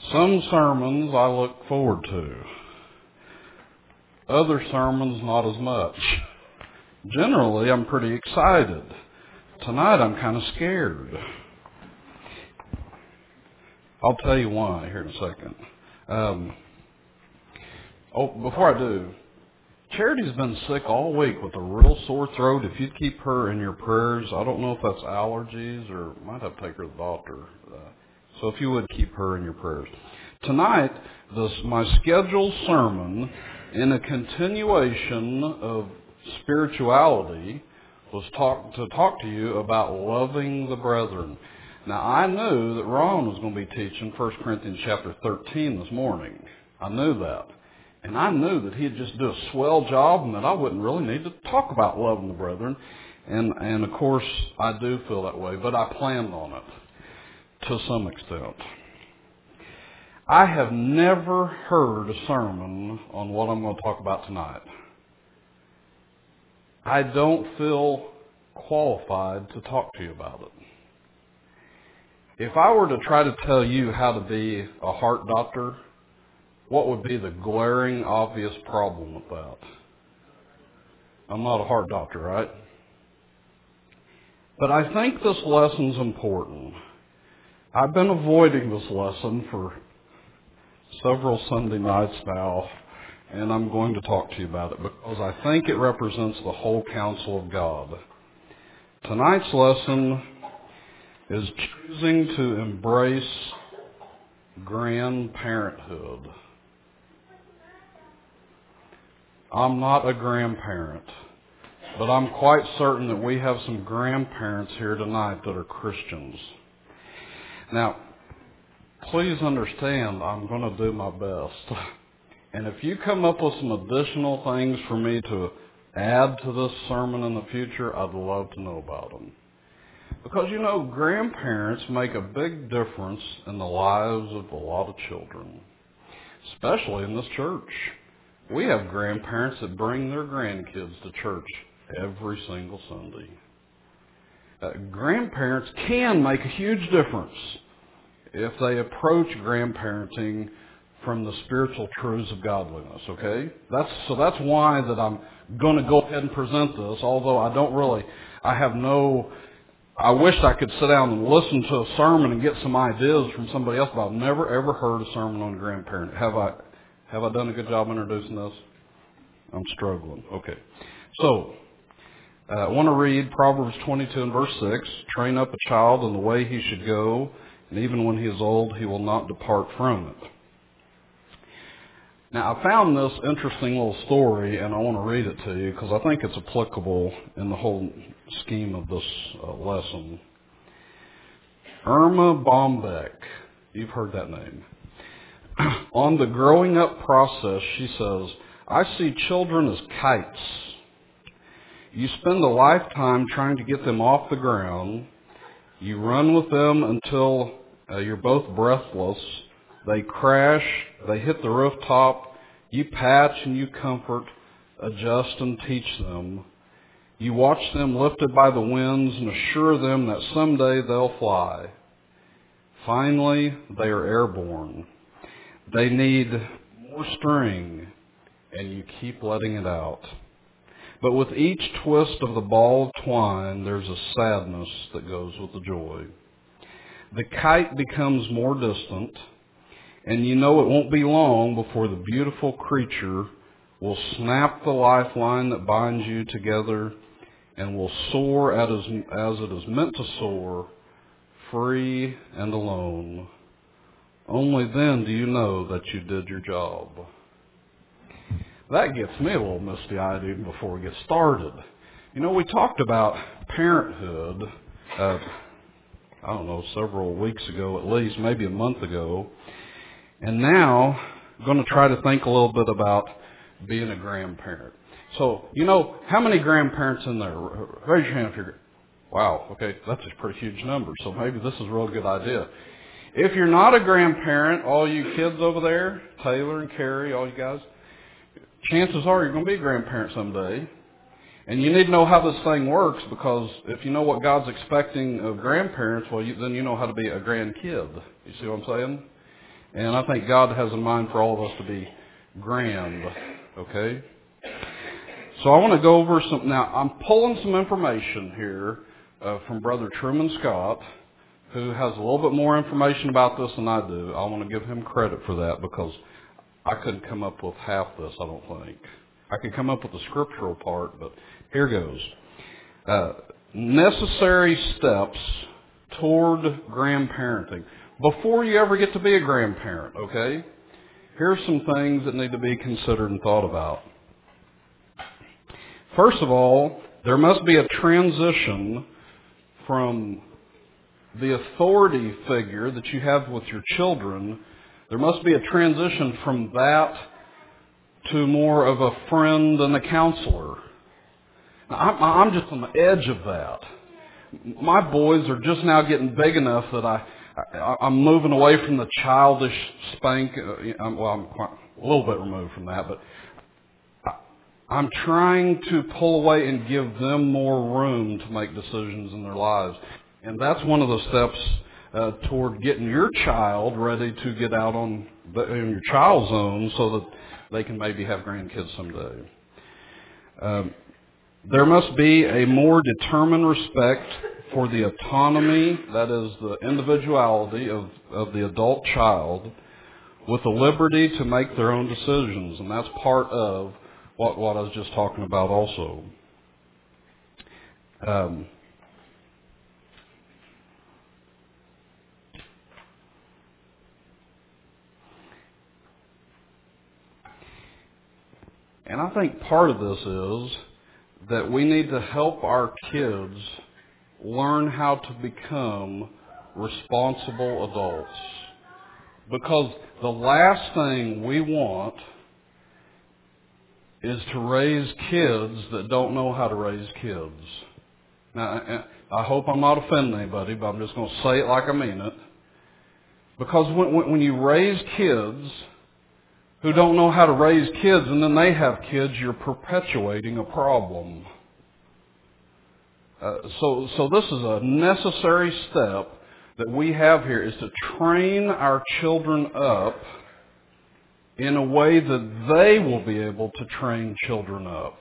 Some sermons I look forward to. Other sermons not as much. Generally, I'm pretty excited. Tonight, I'm kind of scared. I'll tell you why here in a second. Before I do, Charity's been sick all week with a real sore throat. If you'd keep her in your prayers, I don't know if that's allergies or might have to take her to the doctor. So if you would keep her in your prayers. Tonight, my scheduled sermon in a continuation of spirituality was to talk to you about loving the brethren. Now, I knew that Ron was going to be teaching 1 Corinthians chapter 13 this morning. I knew that. And I knew that he'd just do a swell job and that I wouldn't really need to talk about loving the brethren. And of course, I do feel that way, but I planned on it to some extent. I have never heard a sermon on what I'm going to talk about tonight. I don't feel qualified to talk to you about it. If I were to try to tell you how to be a heart doctor, what would be the glaring, obvious problem with that? I'm not a heart doctor, right? But I think this lesson's important. I've been avoiding this lesson for several Sunday nights now, and I'm going to talk to you about it because I think it represents the whole counsel of God. Tonight's lesson is choosing to embrace grandparenthood. I'm not a grandparent, but I'm quite certain that we have some grandparents here tonight that are Christians. Now, please understand, I'm going to do my best. And if you come up with some additional things for me to add to this sermon in the future, I'd love to know about them. Because, grandparents make a big difference in the lives of a lot of children, especially in this church. We have grandparents that bring their grandkids to church every single Sunday. Grandparents can make a huge difference if they approach grandparenting from the spiritual truths of godliness, okay? That's why that I'm going to go ahead and present this, although I wish I could sit down and listen to a sermon and get some ideas from somebody else, but I've never ever heard a sermon on grandparenting. Have I done a good job introducing this? I'm struggling. Okay. So, I want to read Proverbs 22 and verse 6. Train up a child in the way he should go, and even when he is old, he will not depart from it. Now, I found this interesting little story, and I want to read it to you because I think it's applicable in the whole scheme of this lesson. Irma Bombeck, you've heard that name. On the growing up process, she says, I see children as kites. You spend a lifetime trying to get them off the ground. You run with them until you're both breathless. They crash. They hit the rooftop. You patch and you comfort, adjust and teach them. You watch them lifted by the winds and assure them that someday they'll fly. Finally, they are airborne. They need more string, and you keep letting it out. But with each twist of the ball of twine, there's a sadness that goes with the joy. The kite becomes more distant, and you know it won't be long before the beautiful creature will snap the lifeline that binds you together and will soar as it is meant to soar, free and alone. Only then do you know that you did your job. That gets me a little misty-eyed even before we get started. We talked about parenthood, several weeks ago at least, maybe a month ago. And now I'm going to try to think a little bit about being a grandparent. So, how many grandparents in there? Raise your hand if you're... Wow, okay, that's a pretty huge number, so maybe this is a real good idea. If you're not a grandparent, all you kids over there, Taylor and Carrie, all you guys, chances are you're going to be a grandparent someday. And you need to know how this thing works, because if you know what God's expecting of grandparents, then you know how to be a grandkid. You see what I'm saying? And I think God has in mind for all of us to be grand, okay? So I want to go over some, now I'm pulling some information here from Brother Truman Scott, who has a little bit more information about this than I do. I want to give him credit for that because I couldn't come up with half this, I don't think. I could come up with the scriptural part, but here goes. Necessary steps toward grandparenting. Before you ever get to be a grandparent, okay? Here's some things that need to be considered and thought about. First of all, there must be a transition from the authority figure that you have with your children. There must be a transition from that to more of a friend and a counselor. Now, I'm just on the edge of that. My boys are just now getting big enough that I'm moving away from the childish spank. I'm quite a little bit removed from that, but I'm trying to pull away and give them more room to make decisions in their lives. And that's one of the steps toward getting your child ready to get out in your child zone so that they can maybe have grandkids someday. There must be a more determined respect for the autonomy, that is the individuality of the adult child, with the liberty to make their own decisions. And that's part of what I was just talking about also. And I think part of this is that we need to help our kids learn how to become responsible adults. Because the last thing we want is to raise kids that don't know how to raise kids. Now, I hope I'm not offending anybody, but I'm just going to say it like I mean it. Because when you raise kids who don't know how to raise kids and then they have kids, you're perpetuating a problem. So this is a necessary step that we have here, is to train our children up in a way that they will be able to train children up.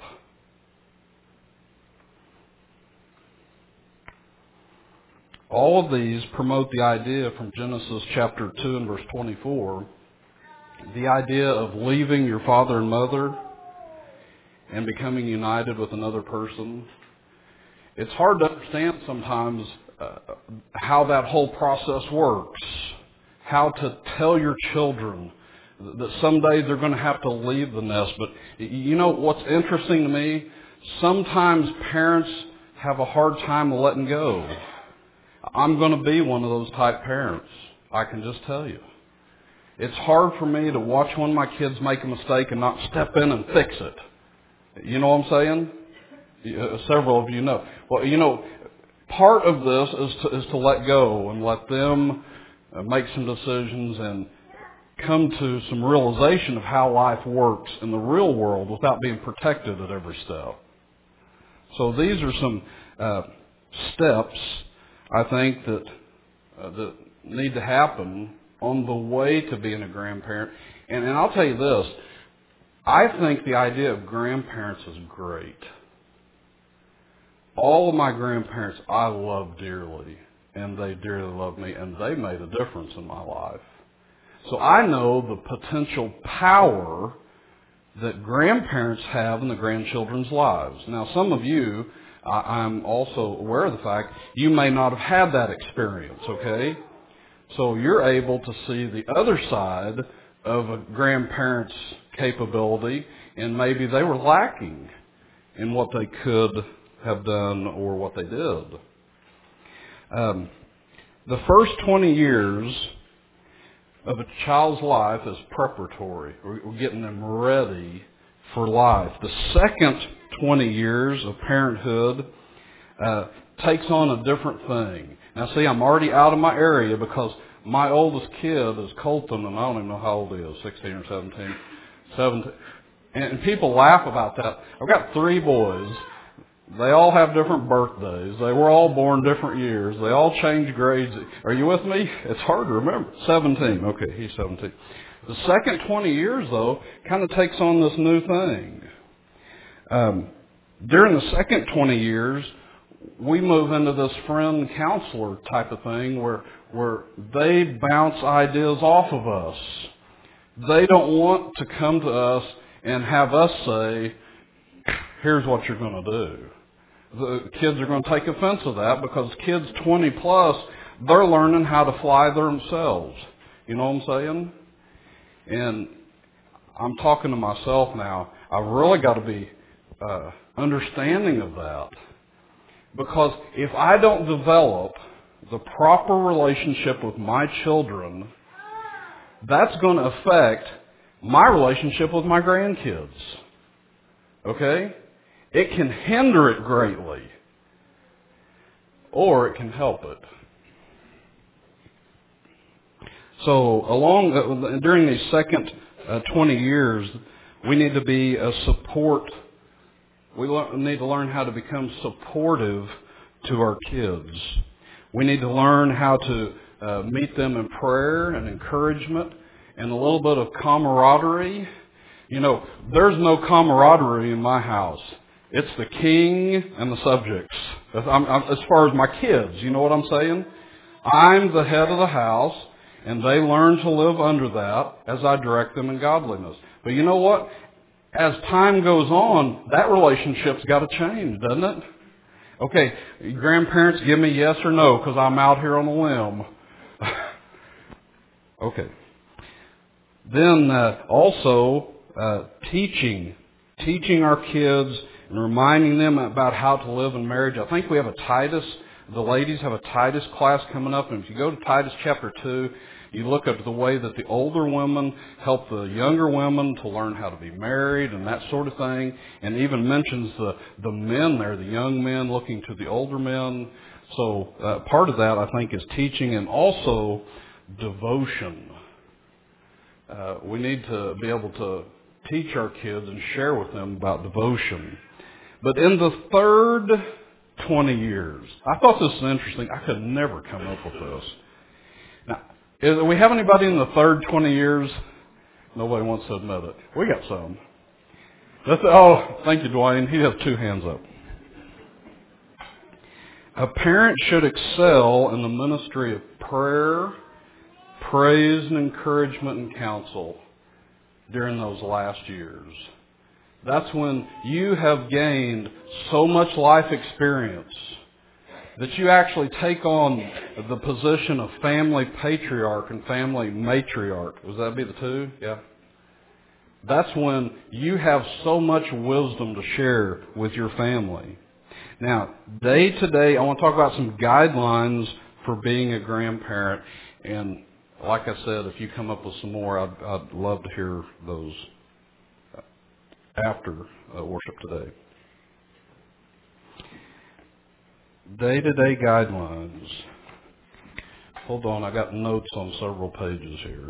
All of these promote the idea from Genesis chapter 2 and verse 24, the idea of leaving your father and mother and becoming united with another person. It's hard to understand sometimes how that whole process works, how to tell your children that someday they're going to have to leave the nest. But you know what's interesting to me? Sometimes parents have a hard time letting go. I'm going to be one of those type parents. I can just tell you. It's hard for me to watch one of my kids make a mistake and not step in and fix it. You know what I'm saying? Several of you know. Well, you know, part of this is to let go and let them make some decisions and come to some realization of how life works in the real world without being protected at every step. So these are some steps, I think, that need to happen on the way to being a grandparent. And I'll tell you this, I think the idea of grandparents is great. All of my grandparents I love dearly, and they dearly love me, and they made a difference in my life. So I know the potential power that grandparents have in the grandchildren's lives. Now, some of you, I'm also aware of the fact, you may not have had that experience, okay? So you're able to see the other side of a grandparent's capability, and maybe they were lacking in what they could have done or what they did. The first 20 years of a child's life is preparatory. We're getting them ready for life. The second 20 years of parenthood takes on a different thing. Now, see, I'm already out of my area because my oldest kid is Colton, and I don't even know how old he is, 16 or 17. And people laugh about that. I've got 3 boys. They all have different birthdays. They were all born different years. They all change grades. Are you with me? It's hard to remember. 17. Okay, he's 17. The second 20 years, though, kind of takes on this new thing. During the second 20 years, we move into this friend counselor type of thing where they bounce ideas off of us. They don't want to come to us and have us say, here's what you're going to do. The kids are going to take offense of that because kids 20 plus, they're learning how to fly themselves. You know what I'm saying? And I'm talking to myself now. I've really got to be understanding of that. Because if I don't develop the proper relationship with my children, that's going to affect my relationship with my grandkids. Okay? It can hinder it greatly, or it can help it. So during these second 20 years, we need to be a support. We need to learn how to become supportive to our kids. We need to learn how to meet them in prayer and encouragement and a little bit of camaraderie. You know, there's no camaraderie in my house. It's the king and the subjects. As far as my kids, you know what I'm saying? I'm the head of the house, and they learn to live under that as I direct them in godliness. But you know what? As time goes on, that relationship's got to change, doesn't it? Okay, grandparents, give me yes or no, because I'm out here on a limb. Okay. Then also teaching our kids and reminding them about how to live in marriage. I think we have the ladies have a Titus class coming up, and if you go to Titus chapter 2, you look at the way that the older women help the younger women to learn how to be married and that sort of thing, and even mentions the men there, the young men looking to the older men. So part of that, I think, is teaching and also devotion. We need to be able to teach our kids and share with them about devotion. But in the third 20 years, I thought this was interesting. I could never come up with this. Now, do we have anybody in the third 20 years? Nobody wants to admit it. We got some. Thank you, Dwayne. He has 2 hands up. A parent should excel in the ministry of prayer, praise, and encouragement and counsel during those last years. That's when you have gained so much life experience that you actually take on the position of family patriarch and family matriarch. Would that be the 2? Yeah. That's when you have so much wisdom to share with your family. Now, day to day, I want to talk about some guidelines for being a grandparent. And like I said, if you come up with some more, I'd love to hear those after worship today. Day-to-day guidelines. Hold on, I got notes on several pages here.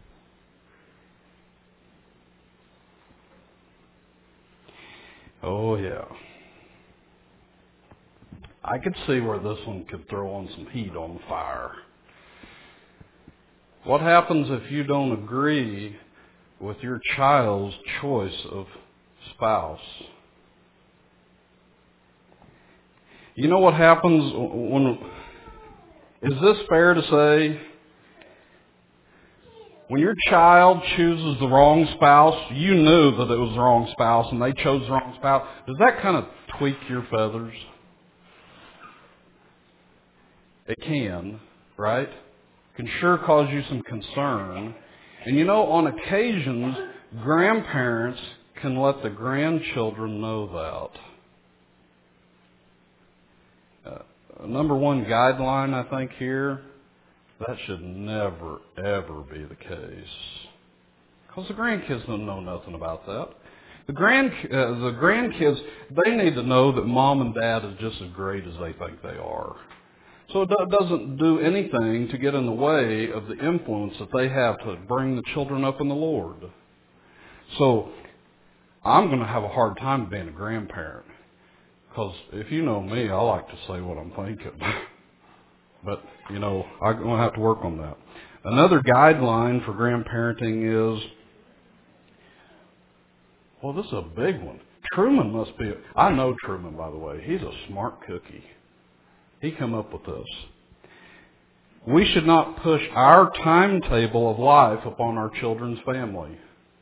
Oh, yeah. I could see where this one could throw on some heat on the fire. What happens if you don't agree with your child's choice of spouse? You know what happens when... Is this fair to say? When your child chooses the wrong spouse, you knew that it was the wrong spouse and they chose the wrong spouse. Does that kind of tweak your feathers? It can, right? It can sure cause you some concern. And you know, on occasions, grandparents can let the grandchildren know that. Number one guideline, I think, here, that should never, ever be the case. Because the grandkids don't know nothing about that. The grandkids, they need to know that mom and dad is just as great as they think they are. So it doesn't do anything to get in the way of the influence that they have to bring the children up in the Lord. So I'm going to have a hard time being a grandparent. Because if you know me, I like to say what I'm thinking. But, I'm going to have to work on that. Another guideline for grandparenting is, well, this is a big one. Truman must be, I know Truman, by the way. He's a smart cookie. He come up with this. We should not push our timetable of life upon our children's family.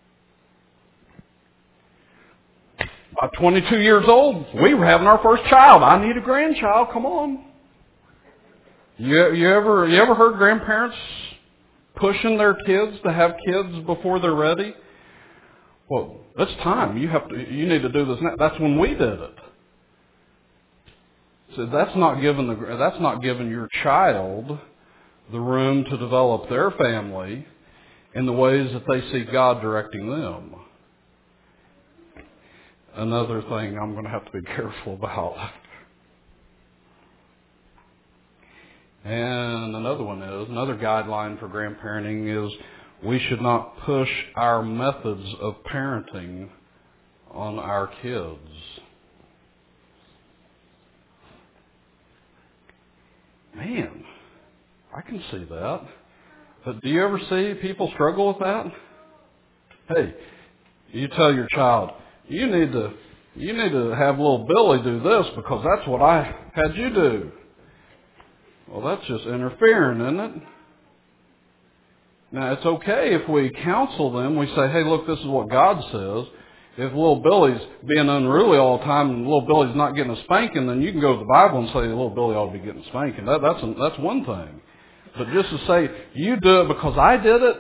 At 22 years old, we were having our first child. I need a grandchild. Come on. You ever heard grandparents pushing their kids to have kids before they're ready? Well, it's time. You need to do this now. That's when we did it. So that's not giving your child the room to develop their family in the ways that they see God directing them. Another thing I'm going to have to be careful about. And another guideline for grandparenting is we should not push our methods of parenting on our kids. Man, I can see that. But do you ever see people struggle with that? Hey, you tell your child, you need to have little Billy do this because that's what I had you do. Well, that's just interfering, isn't it? Now, it's okay if we counsel them. We say, hey, look, this is what God says. If little Billy's being unruly all the time and little Billy's not getting a spanking, then you can go to the Bible and say little Billy ought to be getting a spanking. That's one thing. But just to say, you do it because I did it,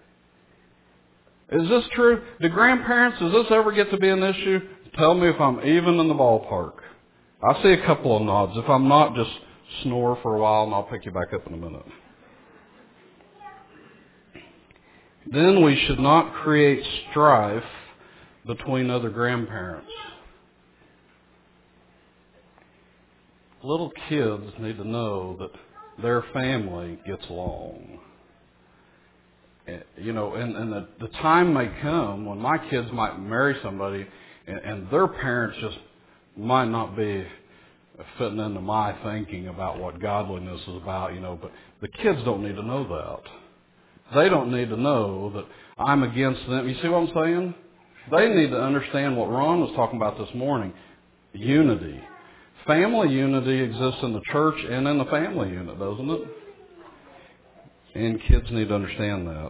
is this true? Do grandparents, does this ever get to be an issue? Tell me if I'm even in the ballpark. I see a couple of nods. If I'm not, just snore for a while and I'll pick you back up in a minute. Then we should not create strife between other grandparents. Little kids need to know that their family gets along. And the time may come when my kids might marry somebody and their parents just might not be fitting into my thinking about what godliness is about, but the kids don't need to know that. They don't need to know that I'm against them. You see what I'm saying? They need to understand what Ron was talking about this morning. Unity. Family unity exists in the church and in the family unit, doesn't it? And kids need to understand that.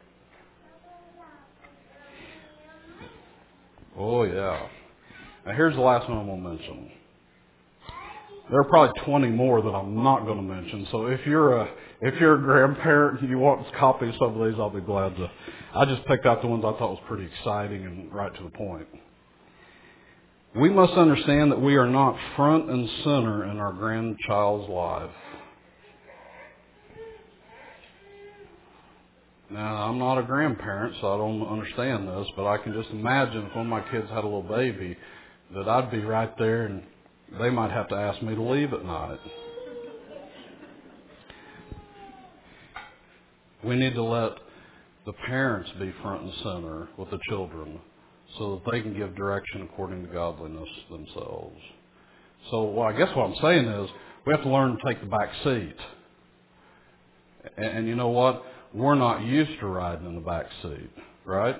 Oh, yeah. Now, here's the last one I'm going to mention. There are probably 20 more that I'm not going to mention. So if you're a grandparent and you want a copy of some of these, I'll be glad to. I just picked out the ones I thought was pretty exciting and right to the point. We must understand that we are not front and center in our grandchild's life. Now, I'm not a grandparent, so I don't understand this, but I can just imagine if one of my kids had a little baby, that I'd be right there and they might have to ask me to leave at night. We need to let the parents be front and center with the children so that they can give direction according to godliness themselves. So I guess what I'm saying is we have to learn to take the back seat. And you know what? We're not used to riding in the back seat, right?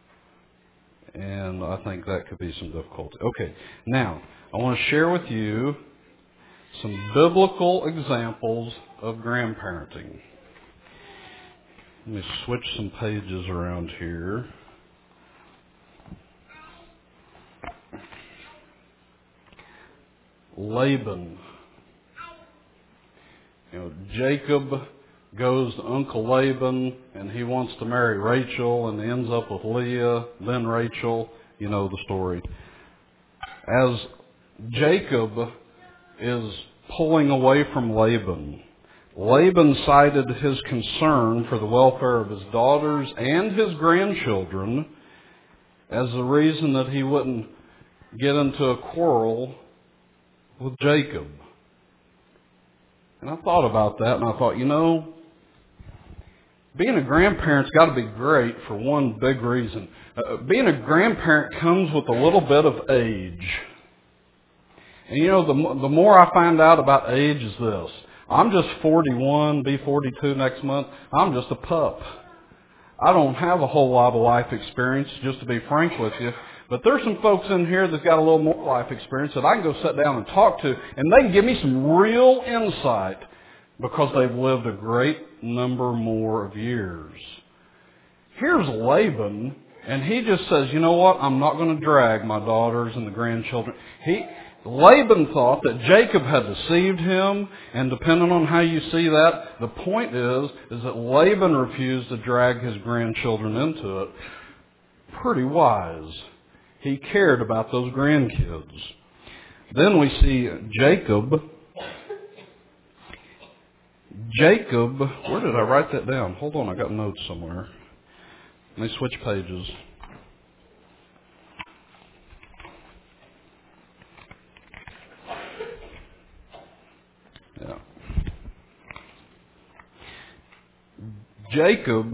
And I think that could be some difficulty. Okay, now I want to share with you some biblical examples of grandparenting. Let me switch some pages around here. Laban. Jacob goes to Uncle Laban and he wants to marry Rachel and ends up with Leah, then Rachel. You know the story. As Jacob is pulling away from Laban, Laban cited his concern for the welfare of his daughters and his grandchildren as the reason that he wouldn't get into a quarrel with Jacob. And I thought about that and I thought, being a grandparent's got to be great for one big reason. Being a grandparent comes with a little bit of age. And you know, the more I find out about age is this. I'm just 41, be 42 next month. I'm just a pup. I don't have a whole lot of life experience, just to be frank with you. But there's some folks in here that's got a little more life experience that I can go sit down and talk to, and they can give me some real insight because they've lived a great number more of years. Here's Laban, and he just says, you know what, I'm not going to drag my daughters and the grandchildren. Laban thought that Jacob had deceived him, and depending on how you see that, the point is that Laban refused to drag his grandchildren into it. Pretty wise. He cared about those grandkids. Then we see Jacob. Where did I write that down? Hold on, I got notes somewhere. Let me switch pages. Yeah. Jacob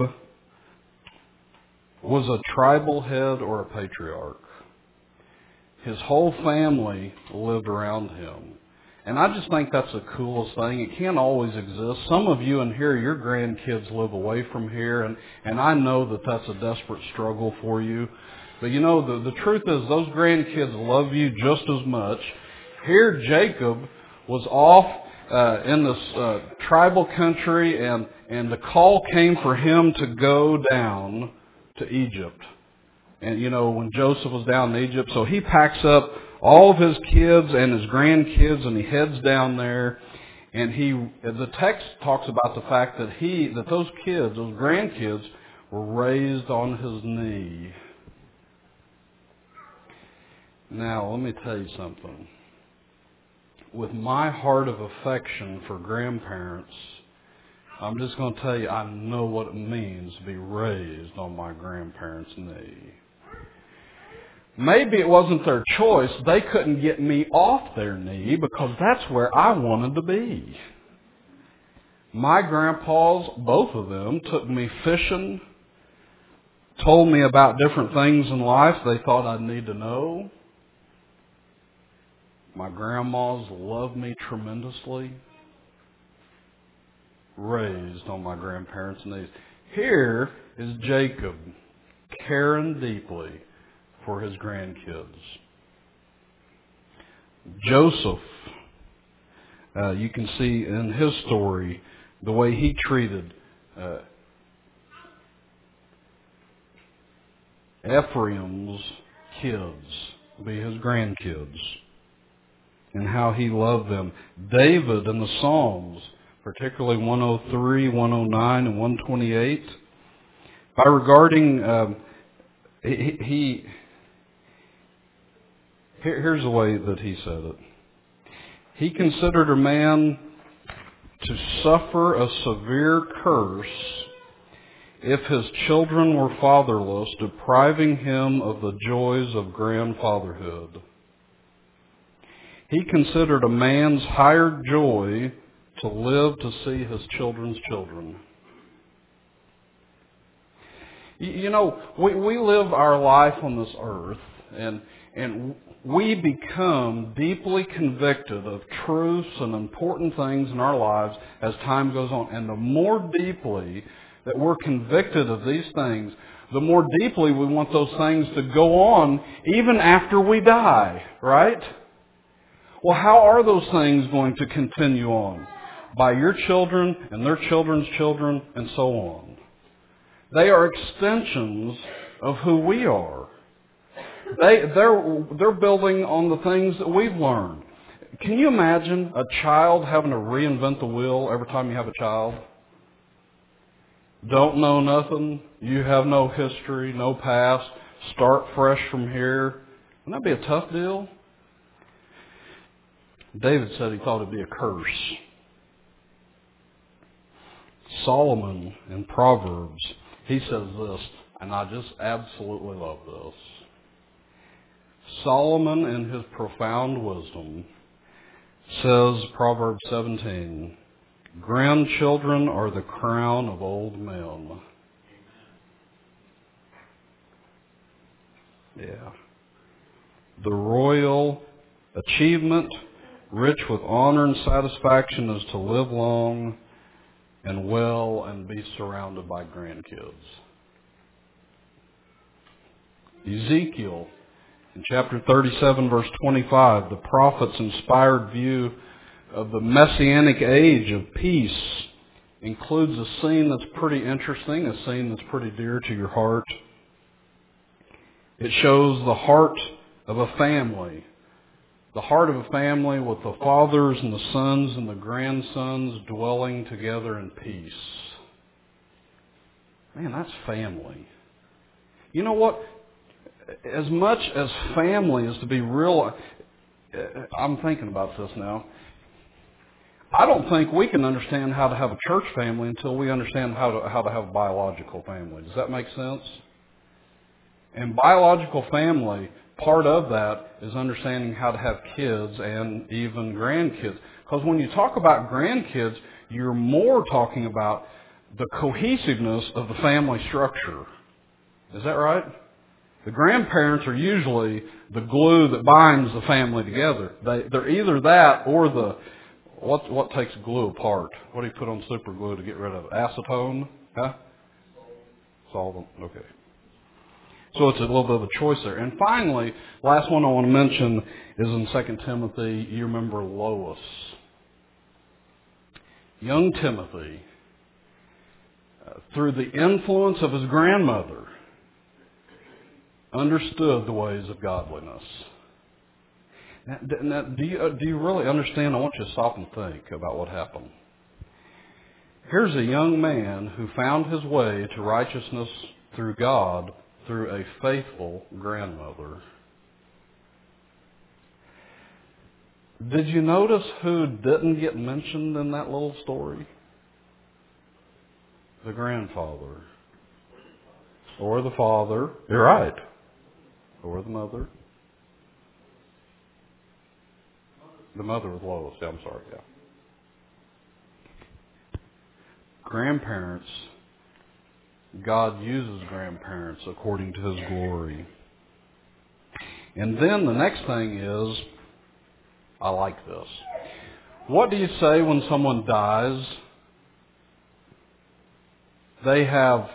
was a tribal head or a patriarch. His whole family lived around him. And I just think that's the coolest thing. It can't always exist. Some of you in here, your grandkids live away from here, and I know that that's a desperate struggle for you. But you know, the truth is those grandkids love you just as much. Here, Jacob was off in this tribal country, and the call came for him to go down to Egypt. And you know, when Joseph was down in Egypt, so he packs up all of his kids and his grandkids, and he heads down there. And the text talks about the fact that those kids, those grandkids, were raised on his knee. Now, let me tell you something. With my heart of affection for grandparents, I'm just going to tell you, I know what it means to be raised on my grandparents' knee. Maybe it wasn't their choice. They couldn't get me off their knee because that's where I wanted to be. My grandpas, both of them, took me fishing, told me about different things in life they thought I'd need to know. My grandmas loved me tremendously. Raised on my grandparents' knees. Here is Jacob caring deeply for his grandkids. Joseph, you can see in his story the way he treated Ephraim's kids, be his grandkids, and how he loved them. David in the Psalms, particularly 103, 109, and 128, by regarding here's the way that he said it. He considered a man to suffer a severe curse if his children were fatherless, depriving him of the joys of grandfatherhood. He considered a man's higher joy to live to see his children's children. You know, we live our life on this earth, and we become deeply convicted of truths and important things in our lives as time goes on. And the more deeply that we're convicted of these things, the more deeply we want those things to go on even after we die, right? Well, how are those things going to continue on? By your children and their children's children and so on. They are extensions of who we are. They're building on the things that we've learned. Can you imagine a child having to reinvent the wheel every time you have a child? Don't know nothing. You have no history, no past. Start fresh from here. Wouldn't that be a tough deal? David said he thought it'd be a curse. Solomon in Proverbs, he says this, and I just absolutely love this. Solomon, in his profound wisdom, says, Proverbs 17, grandchildren are the crown of old men. Yeah. The royal achievement rich with honor and satisfaction is to live long and well and be surrounded by grandkids. Ezekiel, in chapter 37, verse 25, the prophet's inspired view of the messianic age of peace includes a scene that's pretty interesting, a scene that's pretty dear to your heart. It shows the heart of a family. The heart of a family with the fathers and the sons and the grandsons dwelling together in peace. Man, that's family. You know what? As much as family is to be real, I'm thinking about this now. I don't think we can understand how to have a church family until we understand how to have a biological family. Does that make sense? And biological family, part of that is understanding how to have kids and even grandkids. Because when you talk about grandkids, you're more talking about the cohesiveness of the family structure. Is that right? The grandparents are usually the glue that binds the family together. They're either that or the, what takes glue apart? What do you put on super glue to get rid of it? Acetone? Huh? Solvent. Okay. So it's a little bit of a choice there. And finally, last one I want to mention is in 2 Timothy. You remember Lois. Young Timothy, through the influence of his grandmother, understood the ways of godliness. Now, do you really understand? I want you to stop and think about what happened. Here's a young man who found his way to righteousness through God through a faithful grandmother. Did you notice who didn't get mentioned in that little story? The grandfather. Or the father. You're right. Or the mother. The mother was Lois. Yeah, I'm sorry. Yeah. Grandparents. God uses grandparents according to His glory. And then the next thing is, I like this. What do you say when someone dies? They have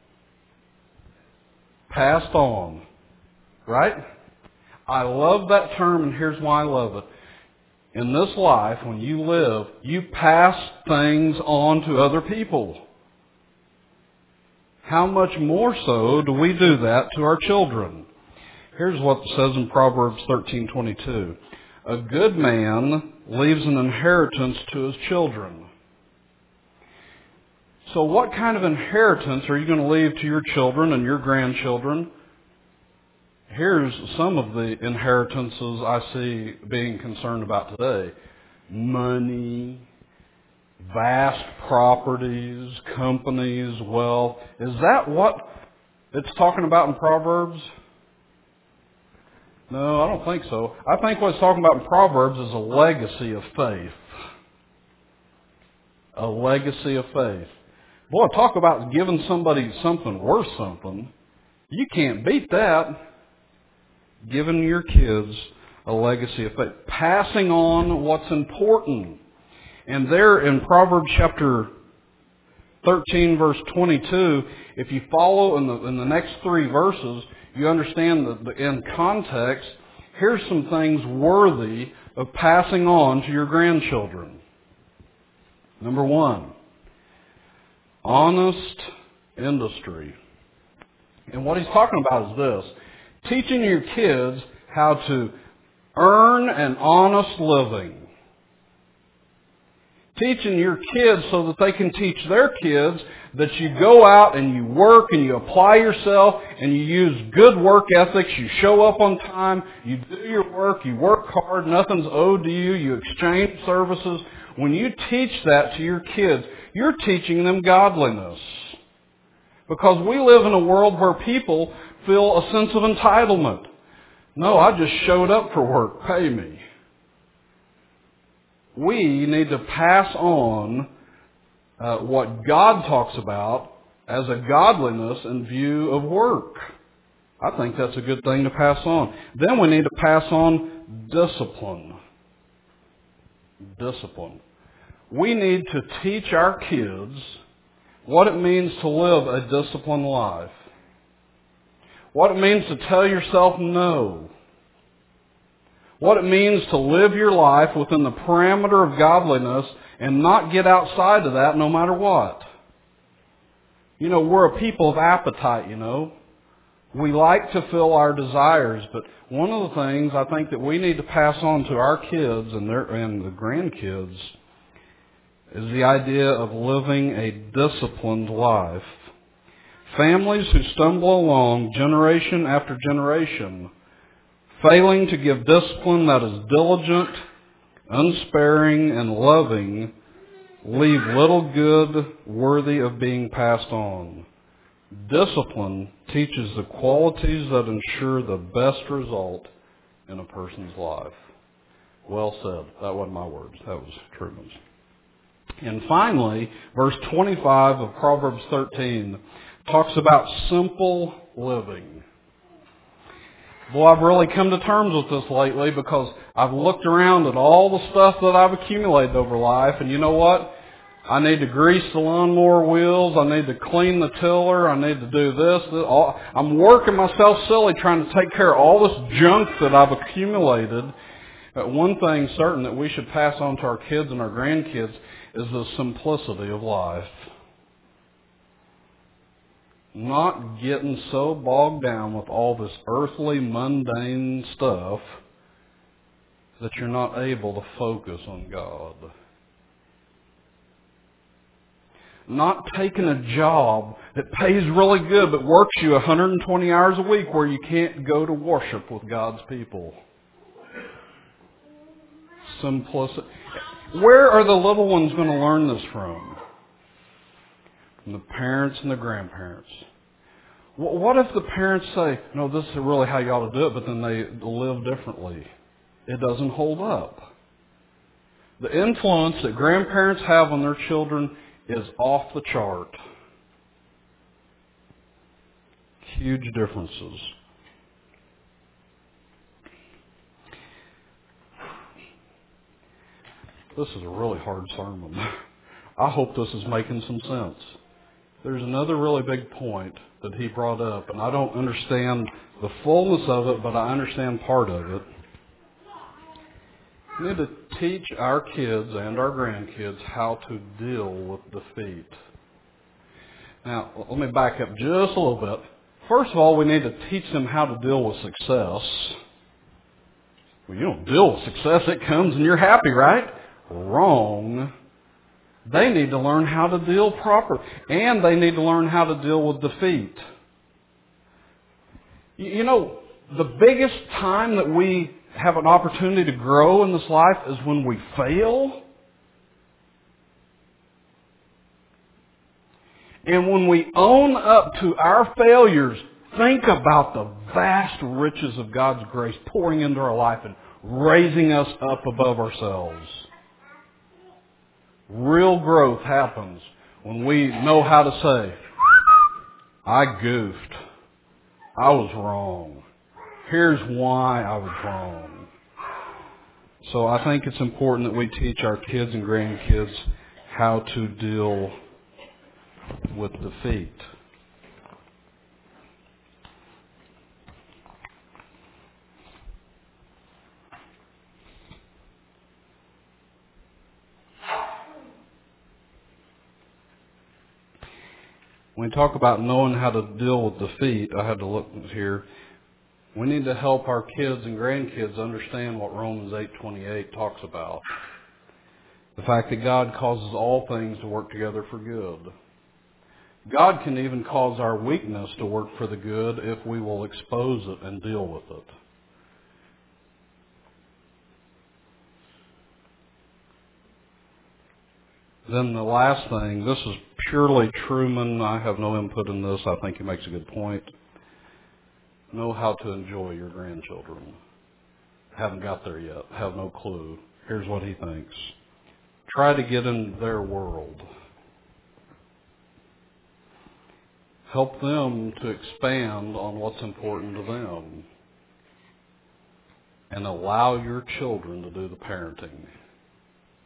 passed on, right? I love that term, and here's why I love it. In this life, when you live, you pass things on to other people. How much more so do we do that to our children? Here's what it says in Proverbs 13:22. A good man leaves an inheritance to his children. So what kind of inheritance are you going to leave to your children and your grandchildren? Here's some of the inheritances I see being concerned about today. Money, vast properties, companies, wealth. Is that what it's talking about in Proverbs? No, I don't think so. I think what it's talking about in Proverbs is a legacy of faith. A legacy of faith. Boy, talk about giving somebody something worth something. You can't beat that. Giving your kids a legacy of faith. Passing on what's important. And there in Proverbs chapter 13, verse 22, if you follow in the next three verses, you understand that in context, here's some things worthy of passing on to your grandchildren. Number one, honest industry. And what he's talking about is this. Teaching your kids how to earn an honest living. Teaching your kids so that they can teach their kids that you go out and you work and you apply yourself and you use good work ethics. You show up on time. You do your work. You work hard. Nothing's owed to you. You exchange services. When you teach that to your kids, you're teaching them godliness. Because we live in a world where people feel a sense of entitlement. No, I just showed up for work. Pay me. We need to pass on what God talks about as a godliness in view of work. I think that's a good thing to pass on. Then we need to pass on discipline. Discipline. We need to teach our kids what it means to live a disciplined life. What it means to tell yourself no. What it means to live your life within the parameter of godliness and not get outside of that no matter what. You know, we're a people of appetite, you know. We like to fill our desires, but one of the things I think that we need to pass on to our kids and the grandkids is the idea of living a disciplined life. Families who stumble along generation after generation, failing to give discipline that is diligent, unsparing, and loving, leave little good worthy of being passed on. Discipline teaches the qualities that ensure the best result in a person's life. Well said. That wasn't my words. That was Truman's. And finally, verse 25 of Proverbs 13 talks about simple living. Well, I've really come to terms with this lately because I've looked around at all the stuff that I've accumulated over life, and you know what? I need to grease the lawnmower wheels. I need to clean the tiller. I need to do this. I'm working myself silly trying to take care of all this junk that I've accumulated. But one thing certain that we should pass on to our kids and our grandkids is the simplicity of life. Not getting so bogged down with all this earthly, mundane stuff that you're not able to focus on God. Not taking a job that pays really good but works you 120 hours a week where you can't go to worship with God's people. Simplicity. Where are the little ones going to learn this from? From the parents and the grandparents. What if the parents say, no, this is really how you ought to do it, but then they live differently? It doesn't hold up. The influence that grandparents have on their children is off the chart. Huge differences. This is a really hard sermon. I hope this is making some sense. There's another really big point that he brought up, and I don't understand the fullness of it, but I understand part of it. We need to teach our kids and our grandkids how to deal with defeat. Now, let me back up just a little bit. First of all, we need to teach them how to deal with success. Well, you don't deal with success. It comes and you're happy, right? Wrong. They need to learn how to deal properly. And they need to learn how to deal with defeat. You know, the biggest time that we have an opportunity to grow in this life is when we fail. And when we own up to our failures, think about the vast riches of God's grace pouring into our life and raising us up above ourselves. Real growth happens when we know how to say, I goofed. I was wrong. Here's why I was wrong. So I think it's important that we teach our kids and grandkids how to deal with defeat. When we talk about knowing how to deal with defeat, I had to look here. We need to help our kids and grandkids understand what Romans 8:28 talks about. The fact that God causes all things to work together for good. God can even cause our weakness to work for the good if we will expose it and deal with it. Then the last thing, this is purely Truman. I have no input in this. I think he makes a good point. Know how to enjoy your grandchildren. Haven't got there yet. Have no clue. Here's what he thinks. Try to get in their world. Help them to expand on what's important to them. And allow your children to do the parenting.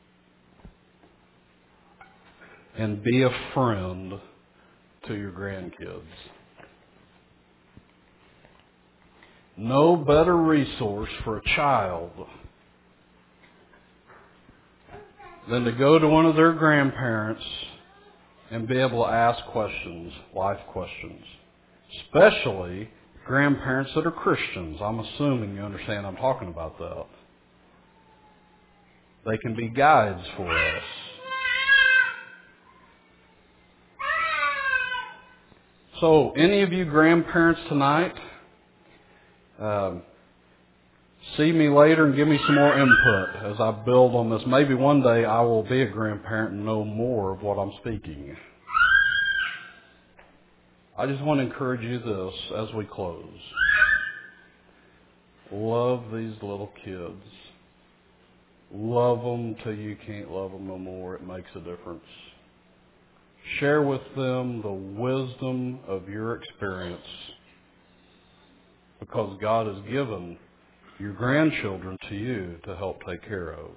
and be a friend to your grandkids. No better resource for a child than to go to one of their grandparents and be able to ask questions, life questions. Especially grandparents that are Christians. I'm assuming you understand I'm talking about that. They can be guides for us. So, any of you grandparents tonight, see me later and give me some more input as I build on this. Maybe one day I will be a grandparent and know more of what I'm speaking. I just want to encourage you this as we close. Love these little kids. Love them till you can't love them no more. It makes a difference. Share with them the wisdom of your experience, because God has given your grandchildren to you to help take care of.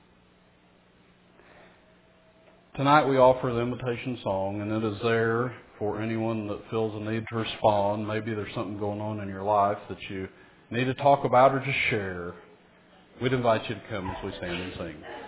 Tonight we offer the invitation song, and it is there for anyone that feels a need to respond. Maybe there's something going on in your life that you need to talk about or just share. We'd invite you to come as we stand and sing.